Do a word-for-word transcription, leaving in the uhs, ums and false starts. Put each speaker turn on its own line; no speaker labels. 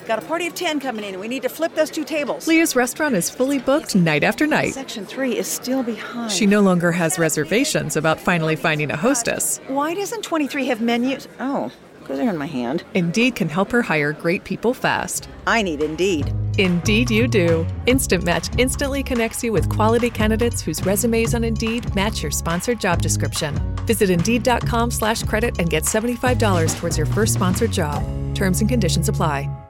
got a party of ten coming in, and we need to flip those two tables.
Leah's restaurant is fully booked night after night.
Section three is still behind.
She no longer has reservations about finally finding a hostess.
Why doesn't twenty-three have menus? Oh, because they're in my hand.
Indeed can help her hire great people fast.
I need Indeed.
Indeed you do. Instant Match instantly connects you with quality candidates whose resumes on Indeed match your sponsored job description. Visit Indeed.com slash credit and get seventy-five dollars towards your first sponsored job. Terms and conditions apply.